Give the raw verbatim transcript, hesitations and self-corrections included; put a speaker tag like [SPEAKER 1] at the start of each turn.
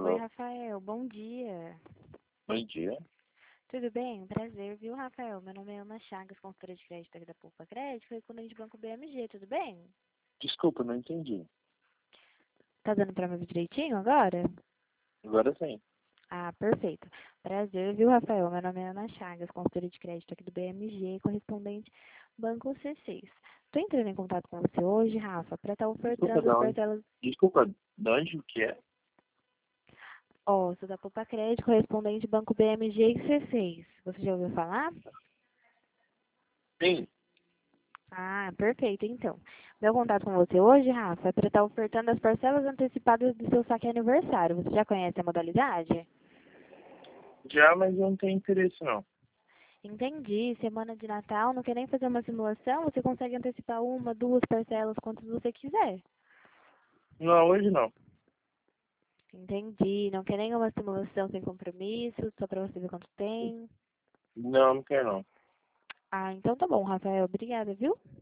[SPEAKER 1] Oi,
[SPEAKER 2] Alô,
[SPEAKER 1] Rafael, bom dia.
[SPEAKER 2] bom dia.
[SPEAKER 1] Tudo bem? Prazer, viu, Rafael? Meu nome é Ana Chagas, consultora de crédito aqui da Poupa Crédito, correspondente do Banco B M G, tudo bem?
[SPEAKER 2] Desculpa, não entendi.
[SPEAKER 1] Tá dando pra me ouvir direitinho agora?
[SPEAKER 2] Agora sim.
[SPEAKER 1] Ah, perfeito. Prazer, viu, Rafael? Meu nome é Ana Chagas, consultora de crédito aqui do B M G, correspondente Banco C seis. Tô entrando em contato com você hoje, Rafa, para estar
[SPEAKER 2] Desculpa,
[SPEAKER 1] ofertando
[SPEAKER 2] de
[SPEAKER 1] as
[SPEAKER 2] onde?
[SPEAKER 1] parcelas.
[SPEAKER 2] Desculpa, de onde que é?
[SPEAKER 1] Ó, sou da Poupa Crédito, correspondente Banco B M G e C seis. Você já ouviu falar?
[SPEAKER 2] Sim.
[SPEAKER 1] Ah, perfeito, então. Meu contato com você hoje, Rafa, é para estar ofertando as parcelas antecipadas do seu saque aniversário. Você já conhece a modalidade?
[SPEAKER 2] Já, mas eu não tenho interesse não.
[SPEAKER 1] Entendi. Semana de Natal, não quer nem fazer uma simulação? Você consegue antecipar uma, duas parcelas, quantas você quiser.
[SPEAKER 2] Não, hoje não.
[SPEAKER 1] Entendi. Não quer nem uma simulação sem compromisso, só para você ver quanto tem.
[SPEAKER 2] Não, não quero não.
[SPEAKER 1] Ah, então tá bom, Rafael. Obrigada, viu?